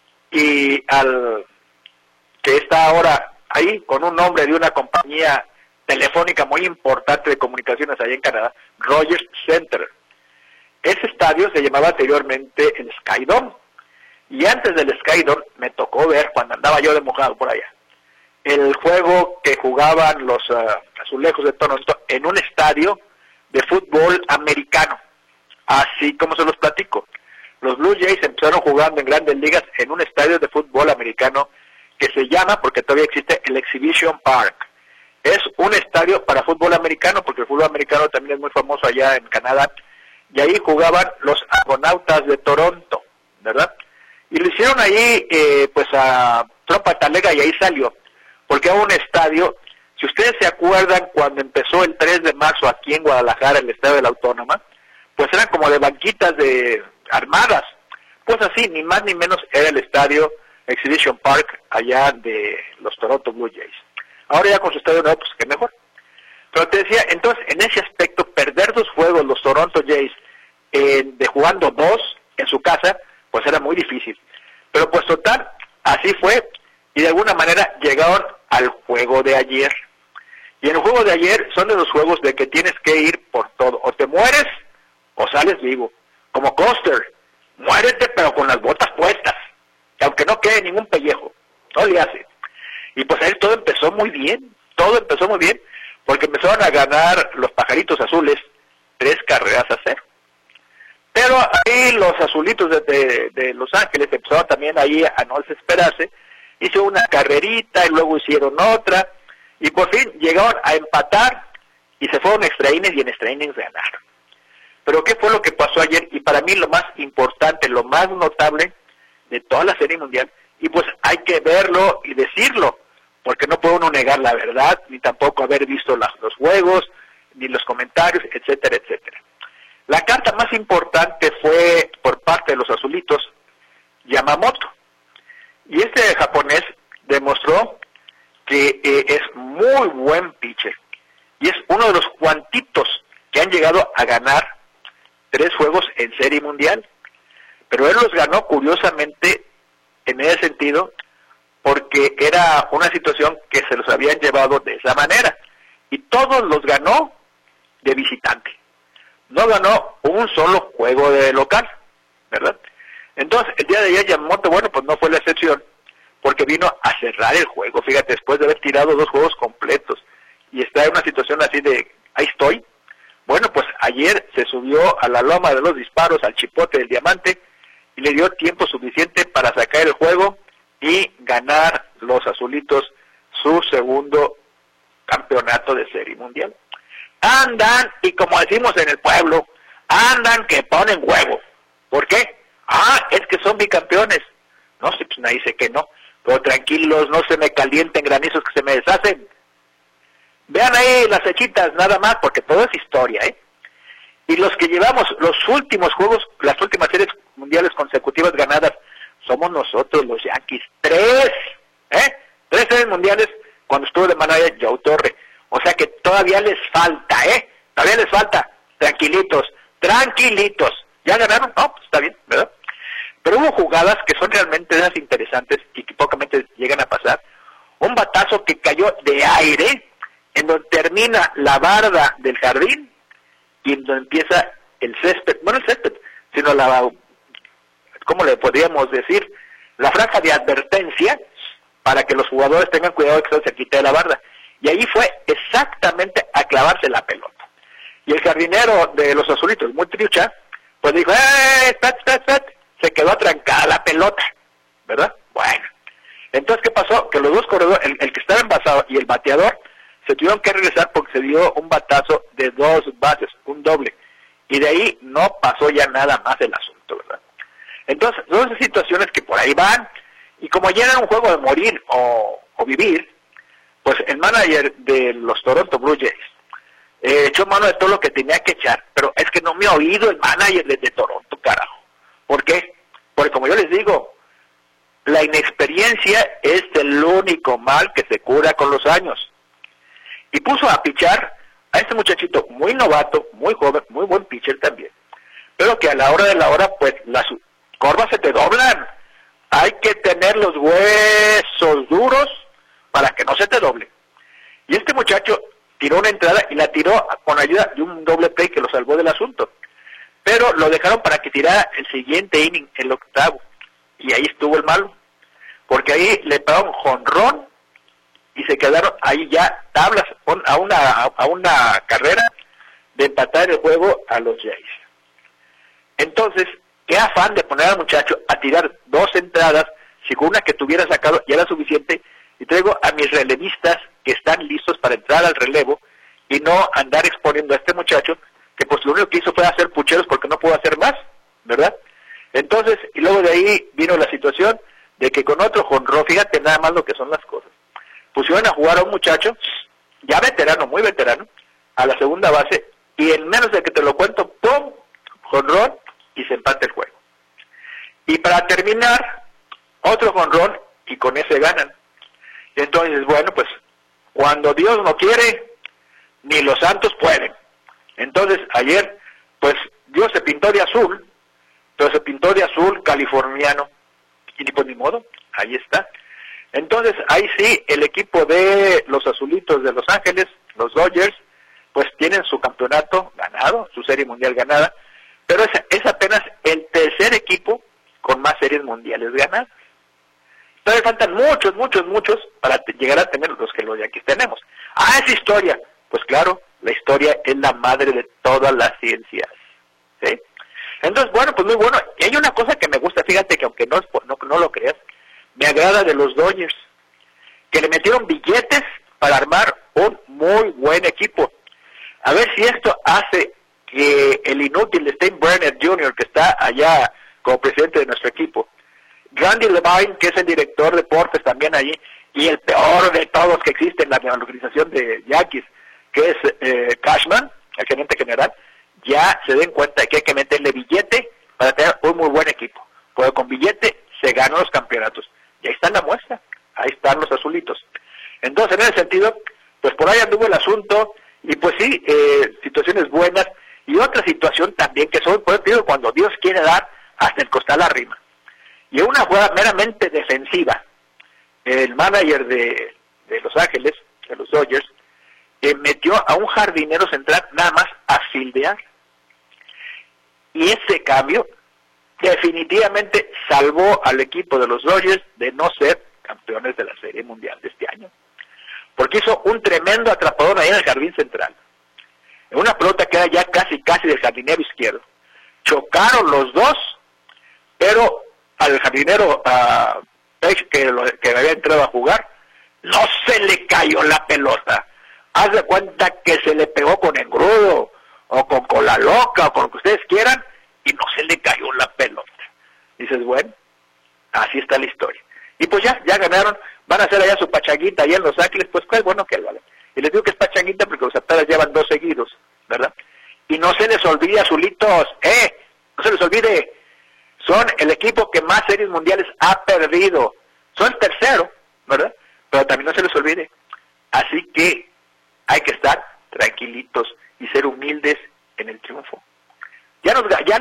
y al que está ahora ahí con un nombre de una compañía telefónica muy importante de comunicaciones allá en Canadá, Rogers Center. Ese estadio se llamaba anteriormente el Skydome, y antes del Skydome me tocó ver, cuando andaba yo de mojado por allá, el juego que jugaban los azulejos de Toronto en un estadio de fútbol americano, así como se los platico. Los Blue Jays empezaron jugando en Grandes Ligas en un estadio de fútbol americano que se llama, porque todavía existe, el Exhibition Park. Es un estadio para fútbol americano, porque el fútbol americano también es muy famoso allá en Canadá, y ahí jugaban los Argonautas de Toronto, ¿verdad? Y lo hicieron ahí, pues a tropa talega, y ahí salió, porque era un estadio. Si ustedes se acuerdan, cuando empezó el 3 de marzo aquí en Guadalajara, el estadio de la Autónoma, pues eran como de banquitas de armadas. Pues así, ni más ni menos, era el estadio Exhibition Park allá de los Toronto Blue Jays. Ahora ya con su estadio nuevo, pues que mejor. Pero te decía, entonces, en ese aspecto, perder 2 juegos los Toronto Jays, de jugando 2 en su casa, pues era muy difícil. Pero pues total, así fue, y de alguna manera llegaron al juego de ayer. Y en el juego de ayer son de los juegos de que tienes que ir por todo. O te mueres o sales vivo. Como Coster, muérete pero con las botas puestas. Que aunque no quede ningún pellejo, no le hace. Y pues ahí todo empezó muy bien. Porque empezaron a ganar los Pajaritos Azules 3-0. Pero ahí los azulitos de Los Ángeles empezaron también ahí a no desesperarse. Hizo una carrerita y luego hicieron otra. Y por fin llegaron a empatar y se fueron extra innings, y en extra innings ganaron. Pero ¿qué fue lo que pasó ayer? Y para mí lo más importante, lo más notable de toda la Serie Mundial, y pues hay que verlo y decirlo, porque no puede uno negar la verdad, ni tampoco haber visto los juegos, ni los comentarios, etcétera, etcétera. La carta más importante fue por parte de los azulitos, Yamamoto. Y este japonés demostró que es muy buen pitcher, y es uno de los cuantitos que han llegado a ganar 3 juegos en Serie Mundial. Pero él los ganó curiosamente en ese sentido, porque era una situación que se los habían llevado de esa manera, y todos los ganó de visitante. No ganó un solo juego de local, ¿verdad? Entonces, el día de ayer Yamamoto, bueno, pues no fue la excepción, porque vino a cerrar el juego, fíjate, después de haber tirado 2 juegos completos, y está en una situación así de, ahí estoy. Bueno, pues ayer se subió a la loma de los disparos, al chipote del diamante, y le dio tiempo suficiente para sacar el juego y ganar los azulitos su segundo campeonato de Serie Mundial. Andan, y como decimos en el pueblo, andan que ponen huevo. ¿Por qué? Es que son bicampeones. No sé, pues nadie dice que no. Pero tranquilos, no se me calienten granizos que se me deshacen. Vean ahí las fechitas nada más, porque todo es historia, ¿eh? Y los que llevamos los últimos juegos, las últimas series mundiales consecutivas ganadas, somos nosotros, los Yankees. 3 series mundiales cuando estuvo de manager Joe Torre. O sea que todavía les falta, todavía les falta. Tranquilitos. ¿Ya ganaron? No, pues está bien, ¿verdad? Pero hubo jugadas que son realmente esas interesantes y que pocamente llegan a pasar. Un batazo que cayó de aire, en donde termina la barda del jardín y en donde empieza el césped, no el césped, sino ¿cómo le podríamos decir? La franja de advertencia para que los jugadores tengan cuidado de que se quite de la barda. Y ahí fue exactamente a clavarse la pelota. Y el jardinero de los azulitos, muy triucha, pues dijo, se quedó atrancada la pelota, ¿verdad? Bueno, entonces, ¿qué pasó? Que los dos corredores, el que estaba envasado y el bateador, se tuvieron que regresar porque se dio un batazo de 2 bases, un doble, y de ahí no pasó ya nada más el asunto, ¿verdad? Entonces, son esas situaciones que por ahí van, y como ya era un juego de morir o vivir, pues el manager de los Toronto Blue Jays echó mano de todo lo que tenía que echar, pero es que no me ha oído el manager de Toronto, carajo. ¿Por qué? Porque como yo les digo, la inexperiencia es el único mal que se cura con los años. Y puso a pichar a este muchachito muy novato, muy joven, muy buen pitcher también, pero que a la hora de la hora, pues las corvas se te doblan. Hay que tener los huesos duros para que no se te doble. Y este muchacho tiró una entrada y la tiró con ayuda de un doble play que lo salvó del asunto. Pero lo dejaron para que tirara el siguiente inning, el octavo. Y ahí estuvo el malo. Porque ahí le pegaron jonrón y se quedaron ahí ya tablas a una carrera de empatar el juego a los Jays. Entonces, qué afán de poner al muchacho a tirar 2 entradas, si con una que tuviera sacado ya era suficiente, y traigo a mis relevistas que están listos para entrar al relevo y no andar exponiendo a este muchacho que pues lo único que hizo fue hacer pucheros porque no pudo hacer más, ¿verdad? Entonces, y luego de ahí vino la situación de que con otro jonrón, fíjate nada más lo que son las cosas, pusieron a jugar a un muchacho, ya veterano, muy veterano, a la segunda base, y en menos de que te lo cuento, ¡pum!, jonrón, y se empata el juego. Y para terminar, otro jonrón, y con ese ganan. Entonces, bueno, pues, cuando Dios no quiere, ni los santos pueden. Entonces, ayer, pues, Dios se pintó de azul, pero se pintó de azul californiano, y pues ni modo, ahí está. Entonces, ahí sí, el equipo de los azulitos de Los Ángeles, los Dodgers, pues tienen su campeonato ganado, su serie mundial ganada, pero es apenas el tercer equipo con más series mundiales ganadas. Todavía faltan muchos para llegar a tener los que los de aquí tenemos. Esa historia, pues claro, la historia es la madre de todas las ciencias, ¿sí? Entonces, bueno, pues muy bueno. Y hay una cosa que me gusta, fíjate que aunque no lo creas, me agrada de los Dodgers, que le metieron billetes para armar un muy buen equipo. A ver si esto hace que el inútil Steinbrenner Jr., que está allá como presidente de nuestro equipo, Randy Levine, que es el director de deportes también allí, y el peor de todos que existe en la organización de Yankees, que es Cashman, el gerente general, ya se den cuenta de que hay que meterle billete para tener un muy buen equipo. Porque con billete se ganan los campeonatos. Y ahí está la muestra, ahí están los azulitos. Entonces, en ese sentido, pues por ahí anduvo el asunto, y pues sí, situaciones buenas, y otra situación también, que son, por ejemplo, cuando Dios quiere dar, hasta el costal arriba. Y en una jugada meramente defensiva, el manager de Los Ángeles, de los Dodgers, metió a un jardinero central nada más a fildear. Y ese cambio definitivamente salvó al equipo de los Dodgers de no ser campeones de la Serie Mundial de este año. Porque hizo un tremendo atrapador ahí en el jardín central. En una pelota que era ya casi del jardinero izquierdo. Chocaron los dos, pero al jardinero que había entrado a jugar, no se le cayó la pelota. Haz de cuenta que se le pegó con engrudo, o con cola loca, o con lo que ustedes quieran, y no se le cayó la pelota. Dices, bueno, así está la historia. Y pues ya ganaron, van a hacer allá su pachanguita allá en Los Ángeles, pues es bueno que lo hagan. Y les digo que es pachanguita porque los Atlas llevan 2 seguidos, ¿verdad? Y no se les olvide, azulitos, no se les olvide, son el equipo que más series mundiales ha perdido. Son el tercero, ¿verdad? Pero también no se les olvide,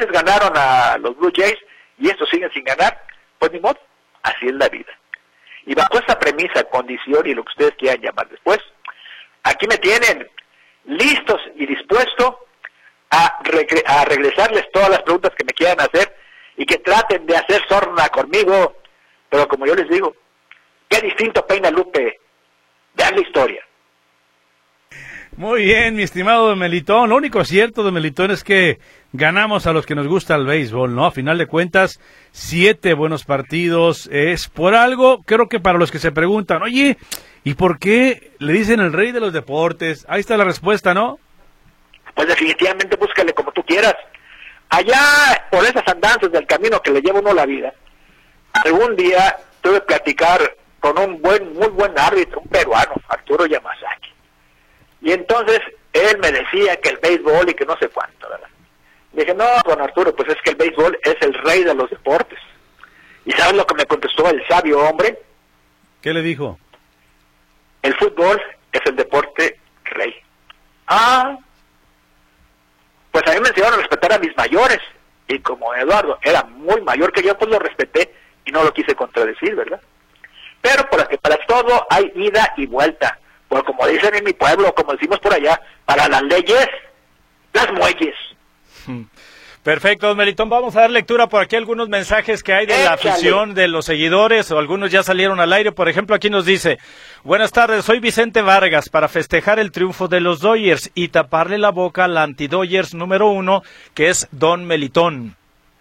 les ganaron a los Blue Jays y estos siguen sin ganar, pues ni modo, así es la vida. Y bajo esa premisa, condición y lo que ustedes quieran llamar después, aquí me tienen listos y dispuestos a regresarles todas las preguntas que me quieran hacer y que traten de hacer sorna conmigo, pero como yo les digo, qué distinto peina Lupe, vean la historia. Muy bien, mi estimado Don Melitón. Lo único cierto, Don Melitón, es que ganamos a los que nos gusta el béisbol, ¿no? A final de cuentas, 7 buenos partidos. Es por algo, creo que para los que se preguntan, oye, ¿y por qué le dicen el rey de los deportes? Ahí está la respuesta, ¿no? Pues definitivamente búscale como tú quieras. Allá, por esas andanzas del camino que le lleva uno la vida, algún día tuve que platicar con un muy buen árbitro, un peruano, Arturo Yamazaki. Y entonces él me decía que el béisbol y que no sé cuánto, ¿verdad? Le dije, no, don Arturo, pues es que el béisbol es el rey de los deportes. ¿Y sabes lo que me contestó el sabio hombre? ¿Qué le dijo? El fútbol es el deporte rey. Ah, pues a mí me enseñaron a respetar a mis mayores. Y como Eduardo era muy mayor que yo, pues lo respeté y no lo quise contradecir, ¿verdad? Pero para todo hay ida y vuelta. Pues como dicen en mi pueblo, como decimos por allá, para las leyes, las muelles. Perfecto, don Melitón, vamos a dar lectura por aquí algunos mensajes que hay de la afición, de los seguidores, o algunos ya salieron al aire. Por ejemplo, aquí nos dice, buenas tardes, soy Vicente Vargas, para festejar el triunfo de los Dodgers y taparle la boca al anti-Dodgers número 1, que es don Melitón.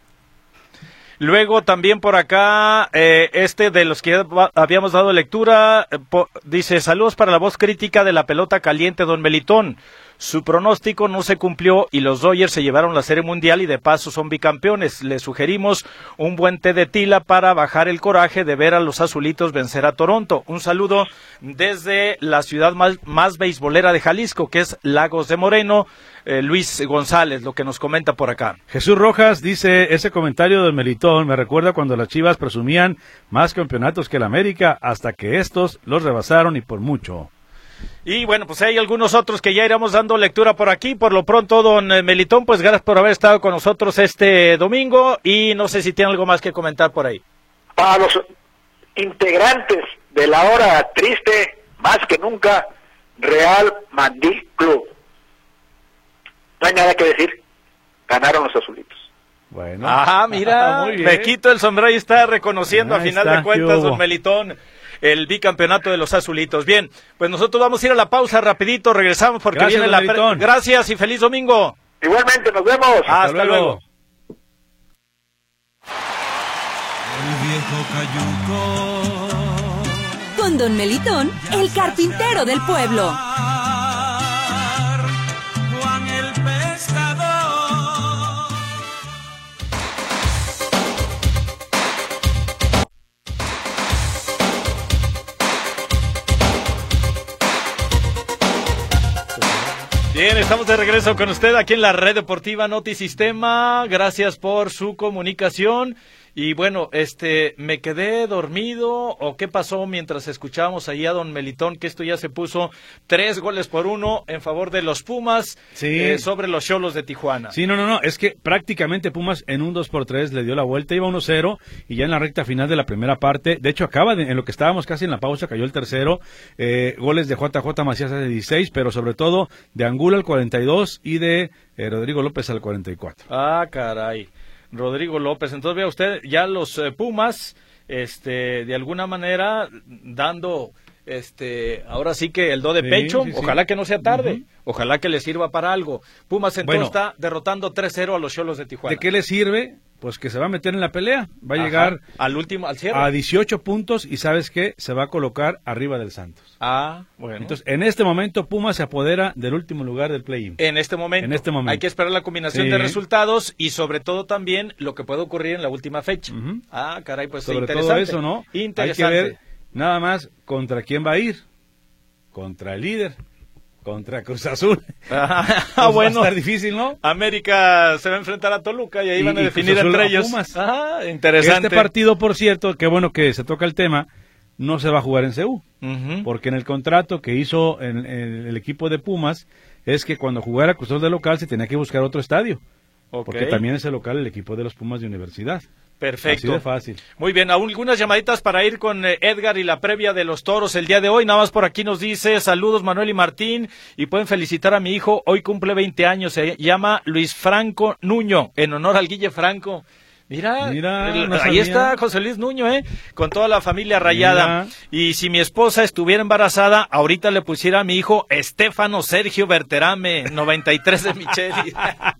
Luego también por acá, de los que habíamos dado lectura, dice, saludos para la voz crítica de la pelota caliente, don Melitón. Su pronóstico no se cumplió y los Dodgers se llevaron la Serie Mundial y de paso son bicampeones. Le sugerimos un buen té de tila para bajar el coraje de ver a los azulitos vencer a Toronto. Un saludo desde la ciudad más beisbolera de Jalisco, que es Lagos de Moreno. Luis González, lo que nos comenta por acá. Jesús Rojas dice, ese comentario de Melitón me recuerda cuando las Chivas presumían más campeonatos que el América, hasta que estos los rebasaron y por mucho. Y bueno, pues hay algunos otros que ya iremos dando lectura por aquí. Por lo pronto, don Melitón, pues gracias por haber estado con nosotros este domingo y no sé si tiene algo más que comentar por ahí. Para los integrantes de la hora triste, más que nunca, Real Madrid Club. No hay nada que decir, ganaron los azulitos. Bueno. Mira, muy bien. Me quito el sombrero y está reconociendo a final de cuentas, don Melitón, el bicampeonato de los azulitos. Bien, pues nosotros vamos a ir a la pausa rapidito, regresamos porque gracias, viene la... Gracias y feliz domingo. Igualmente, nos vemos. Hasta luego. El viejo cayuco. Con don Melitón, el carpintero del pueblo. Juan el pescador. Bien, estamos de regreso con usted aquí en la Red Deportiva Notisistema. Gracias por su comunicación. Y bueno, ¿me quedé dormido o qué pasó mientras escuchábamos ahí a don Melitón, que esto ya se puso 3-1 en favor de los Pumas, sí, sobre los Xolos de Tijuana? Sí, no, es que prácticamente Pumas en un 2-3 le dio la vuelta, iba 1-0 y ya en la recta final de la primera parte, de hecho en lo que estábamos casi en la pausa, cayó el tercero, goles de JJ Macías de 16, pero sobre todo de Angulo al 42 y de Rodrigo López al 44. Ah, caray. Rodrigo López, entonces vea usted, ya los Pumas, de alguna manera, dando, ahora sí que el do de pecho, sí. Ojalá que no sea tarde, ojalá que le sirva para algo. Pumas entonces está derrotando 3-0 a los Xolos de Tijuana. ¿De qué le sirve? Pues que se va a meter en la pelea, va a llegar al cierre. A 18 puntos y ¿sabes qué? Se va a colocar arriba del Santos. Bueno. Entonces, en este momento Pumas se apodera del último lugar del play-in. En este momento. Hay que esperar la combinación de resultados y sobre todo también lo que puede ocurrir en la última fecha. Caray, pues sobre interesante. Todo eso, ¿no? Interesante. Hay que ver nada más contra quién va a ir. Contra el líder. Contra Cruz Azul. Bueno. Va a estar difícil, ¿no? América se va a enfrentar a Toluca y ahí van a definir entre ellos. Interesante. Este partido, por cierto, qué bueno que se toca el tema, no se va a jugar en CU. Porque en el contrato que hizo en el equipo de Pumas es que cuando jugara Cruz Azul de local se tenía que buscar otro estadio. Ok. Porque también es el local el equipo de los Pumas de Universidad. Perfecto. Así de fácil. Muy bien, algunas llamaditas para ir con Edgar y la previa de los toros el día de hoy. Nada más por aquí nos dice, saludos Manuel y Martín, y pueden felicitar a mi hijo, hoy cumple 20 años, se llama Luis Franco Nuño, en honor al Guille Franco. Mira, no ahí sabía. está José Luis Nuño, con toda la familia rayada. Mira. Y si mi esposa estuviera embarazada, ahorita le pusiera a mi hijo Estefano Sergio Berterame, 93 de Micheli.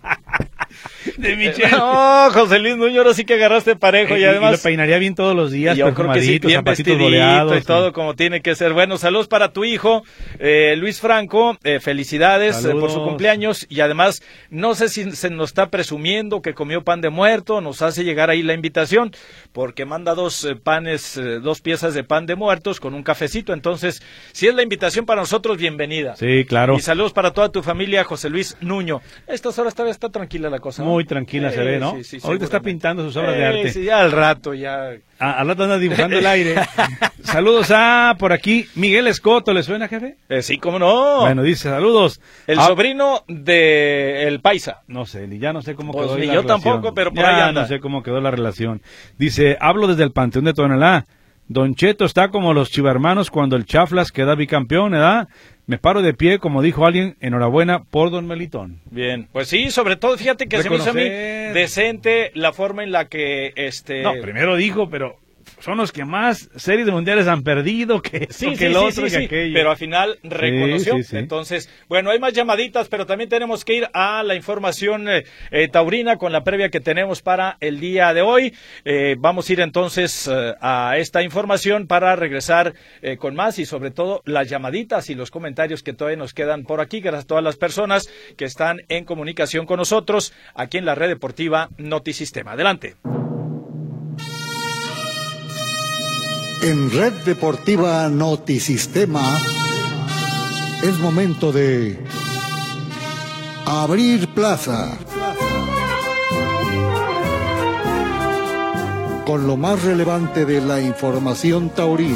De Michelle. No, José Luis Nuño, ahora sí que agarraste parejo y además... Y lo peinaría bien todos los días, yo creo que sí, bien zapatitos vestidito boleados, y todo como tiene que ser. Bueno, saludos para tu hijo, Luis Franco, felicidades por su cumpleaños y además, no sé si se nos está presumiendo que comió pan de muerto, nos hace llegar ahí la invitación, porque manda dos piezas de pan de muertos con un cafecito, entonces, si es la invitación para nosotros, bienvenida. Sí, claro. Y saludos para toda tu familia, José Luis Nuño. Estas horas todavía está tranquila la cosa, ¿no? Muy tranquila se ve, ¿no? Sí, Ahorita está pintando sus obras de arte. Sí, ya al rato, ya... Al rato anda dibujando el aire. Saludos a, por aquí, Miguel Escoto, ¿le suena, jefe? Sí, cómo no. Bueno, dice, saludos. El sobrino de El Paisa. No sé, ya no sé cómo pues quedó ni la yo relación. tampoco, pero por ya ahí anda. No sé cómo quedó la relación. Dice, hablo desde el Panteón de Tonalá. Don Cheto está como los chivermanos cuando el Chaflas queda bicampeón, ¿verdad? Me paro de pie, como dijo alguien, enhorabuena por Don Melitón. Bien, pues sí, sobre todo, fíjate que se me hizo a mí decente la forma en la que No, primero dijo, pero son los que más series de mundiales han perdido que esto, que el otro, que aquello. Pero al final reconoció. Sí. Entonces, bueno, hay más llamaditas, pero también tenemos que ir a la información taurina con la previa que tenemos para el día de hoy. Vamos a ir entonces a esta información para regresar con más y sobre todo las llamaditas y los comentarios que todavía nos quedan por aquí. Gracias a todas las personas que están en comunicación con nosotros aquí en la red deportiva Notisistema. Adelante. En Red Deportiva Notisistema es momento de abrir plaza con lo más relevante de la información taurina.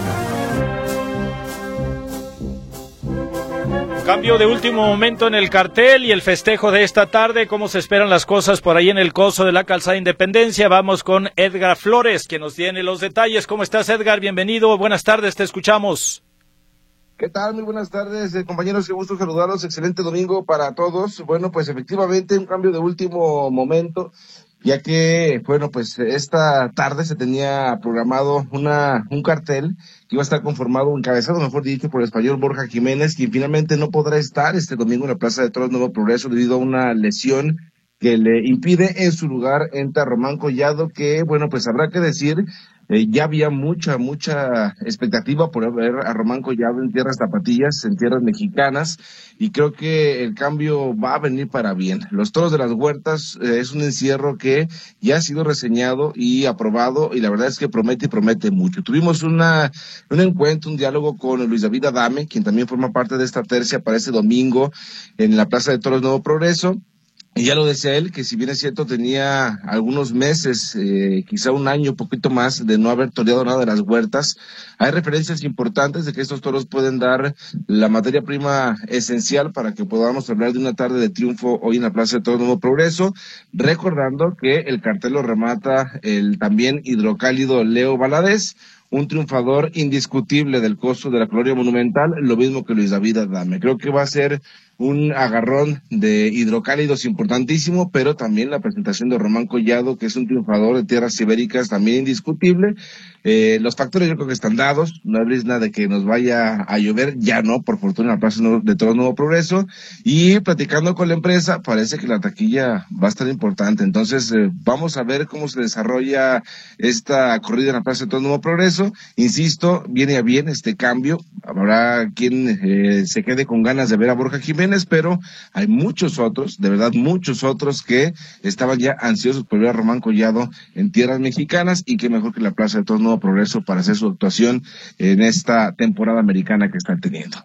Cambio de último momento en el cartel y el festejo de esta tarde. ¿Cómo se esperan las cosas por ahí en el coso de la Calzada Independencia? Vamos con Edgar Flores, que nos tiene los detalles. ¿Cómo estás, Edgar? Bienvenido. Buenas tardes, te escuchamos. ¿Qué tal? Muy buenas tardes, compañeros. Qué gusto saludarlos. Excelente domingo para todos. Bueno, pues efectivamente un cambio de último momento, ya que, bueno, pues esta tarde se tenía programado un cartel que iba a estar conformado, encabezado, mejor dicho, por el español Borja Jiménez, quien finalmente no podrá estar este domingo en la Plaza de Toros Nuevo Progreso debido a una lesión que le impide. En su lugar entra Román Collado, que, bueno, pues habrá que decir, ya había mucha expectativa por ver a Román Collado en tierras tapatías, en tierras mexicanas, y creo que el cambio va a venir para bien. Los Toros de las Huertas es un encierro que ya ha sido reseñado y aprobado, y la verdad es que promete y promete mucho. Tuvimos un encuentro, un diálogo con Luis David Adame, quien también forma parte de esta tercia para este domingo en la Plaza de Toros Nuevo Progreso. Y ya lo decía él, que si bien es cierto tenía algunos meses, quizá un año, poquito más, de no haber toreado nada de las Huertas, hay referencias importantes de que estos toros pueden dar la materia prima esencial para que podamos hablar de una tarde de triunfo hoy en la Plaza de Toros Nuevo Progreso, recordando que el cartel lo remata el también hidrocálido Leo Valadez, un triunfador indiscutible del costo de la Gloria Monumental, lo mismo que Luis David Adame. Creo que va a ser un agarrón de hidrocálidos importantísimo, pero también la presentación de Román Collado, que es un triunfador de tierras ibéricas también indiscutible. Los factores yo creo que están dados, no hay brisna de que nos vaya a llover, ya no, por fortuna, en la Plaza de Toros Nuevo Progreso, y platicando con la empresa, parece que la taquilla va a estar importante. Entonces, vamos a ver cómo se desarrolla esta corrida en la Plaza de Toros Nuevo Progreso. Insisto, viene a bien este cambio, habrá quien se quede con ganas de ver a Borja Jiménez, pero hay muchos otros, de verdad muchos otros que estaban ya ansiosos por ver a Román Collado en tierras mexicanas, y qué mejor que la Plaza de Toros Nuevo Progreso para hacer su actuación en esta temporada americana que están teniendo.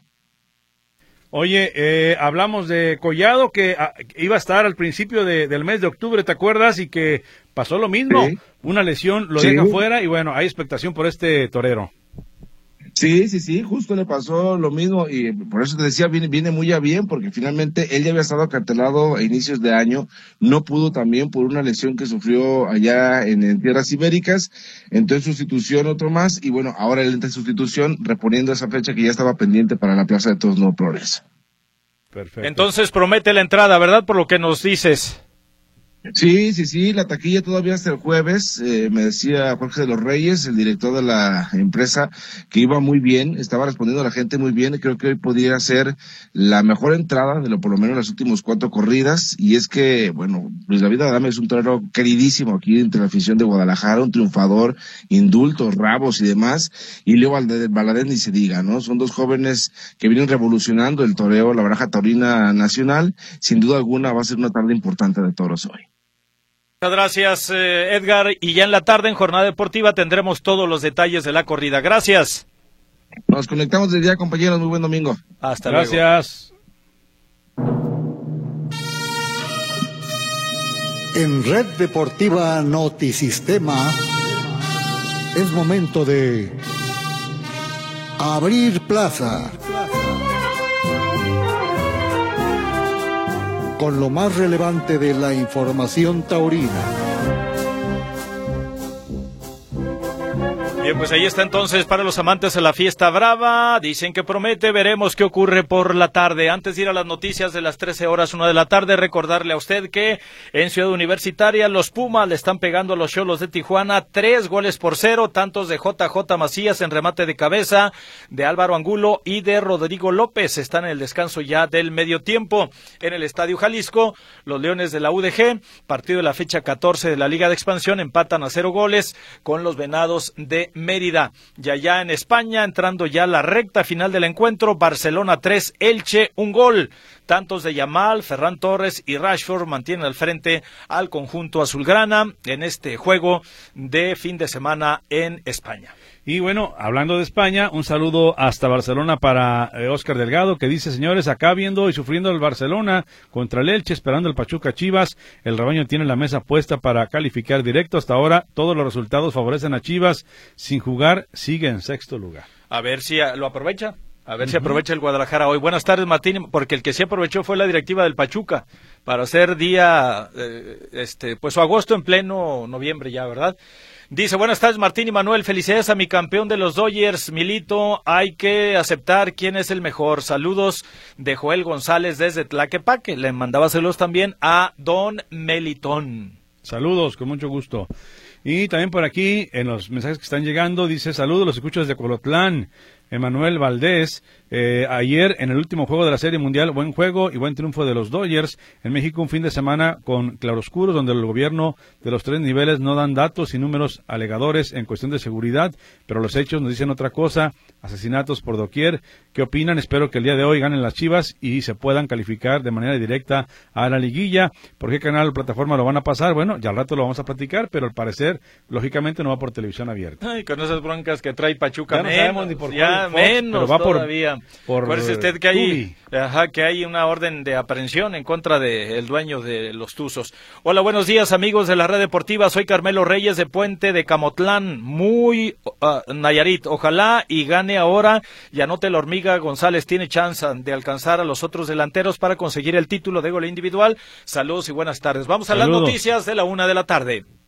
Oye, hablamos de Collado, que iba a estar al principio del mes de octubre, ¿te acuerdas? Y que pasó lo mismo, sí. Una lesión lo sí. deja fuera, y bueno, hay expectación por este torero. Sí, justo le pasó lo mismo y por eso te decía, viene muy a bien, porque finalmente él ya había estado acartelado a inicios de año, no pudo también por una lesión que sufrió allá en tierras ibéricas, entonces sustitución otro más, y bueno, ahora él entra en sustitución, reponiendo esa fecha que ya estaba pendiente para la Plaza de Toros Nuevo Progreso. Perfecto. Entonces promete la entrada, ¿verdad? Por lo que nos dices. Sí, la taquilla todavía hasta el jueves, me decía Jorge de los Reyes, el director de la empresa, que iba muy bien, estaba respondiendo a la gente muy bien, y creo que hoy podría ser la mejor entrada de lo por lo menos las últimas 4 corridas, y es que, bueno, Luis David Adame es un torero queridísimo aquí entre la afición de Guadalajara, un triunfador, indultos, rabos y demás, y Leo Valadez ni se diga, ¿no? Son 2 jóvenes que vienen revolucionando el toreo, la baraja taurina nacional, sin duda alguna va a ser una tarde importante de toros hoy. Muchas gracias, Edgar. Y ya en la tarde, en Jornada Deportiva, tendremos todos los detalles de la corrida. Gracias. Nos conectamos desde ya, compañeros. Muy buen domingo. Hasta luego. Gracias. En Red Deportiva Notisistema es momento de abrir plaza con lo más relevante de la información taurina. Bien, pues ahí está entonces para los amantes de la fiesta brava. Dicen que promete, veremos qué ocurre por la tarde. Antes de ir a las noticias de las 13 horas, 1 de la tarde, recordarle a usted que en Ciudad Universitaria los Pumas le están pegando a los Xolos de Tijuana 3-0, tantos de JJ Macías en remate de cabeza, de Álvaro Angulo y de Rodrigo López. Están en el descanso ya del medio tiempo. En el Estadio Jalisco, los Leones de la UDG, partido de la fecha 14 de la Liga de Expansión, empatan a 0 goles con los Venados de Mérida. Y allá en España, entrando ya a la recta final del encuentro, Barcelona 3, Elche 1 gol. Tantos de Yamal, Ferran Torres y Rashford mantienen al frente al conjunto azulgrana en este juego de fin de semana en España. Y bueno, hablando de España, un saludo hasta Barcelona para Óscar Delgado, que dice: señores, acá viendo y sufriendo el Barcelona contra el Elche, esperando el Pachuca Chivas, el rebaño tiene la mesa puesta para calificar directo. Hasta ahora todos los resultados favorecen a Chivas, sin jugar sigue en 6º lugar. A ver si lo aprovecha. A ver si aprovecha el Guadalajara hoy. Buenas tardes, Martín, porque el que sí aprovechó fue la directiva del Pachuca para hacer día, pues su agosto en pleno noviembre ya, ¿verdad? Dice: buenas tardes, Martín y Manuel, felicidades a mi campeón de los Dodgers, Milito, hay que aceptar quién es el mejor. Saludos de Joel González desde Tlaquepaque. Le mandaba saludos también a Don Melitón. Saludos, con mucho gusto. Y también por aquí, en los mensajes que están llegando, dice: saludos, los escucho desde Colotlán. Emanuel Valdés, ayer en el último juego de la Serie Mundial, buen juego y buen triunfo de los Dodgers. En México un fin de semana con claroscuros, donde el gobierno de los 3 niveles no dan datos y números alegadores en cuestión de seguridad, pero los hechos nos dicen otra cosa, asesinatos por doquier. ¿Qué opinan? Espero que el día de hoy ganen las Chivas y se puedan calificar de manera directa a la liguilla. ¿Por qué canal o plataforma lo van a pasar? Bueno, ya al rato lo vamos a platicar, pero al parecer, lógicamente, no va por televisión abierta. Ay, con esas broncas que trae Pachuca, ya no sabemos ni por ya menos, pero va todavía. Acuérdese usted que hay una orden de aprehensión en contra del dueño de los Tuzos. Hola, buenos días, amigos de la Red Deportiva. Soy Carmelo Reyes de Puente de Camotlán, Nayarit. Ojalá y gane ahora y anote la hormiga. González tiene chance de alcanzar a los otros delanteros para conseguir el título de gol individual. Saludos y buenas tardes. Vamos a las noticias de la 1 de la tarde.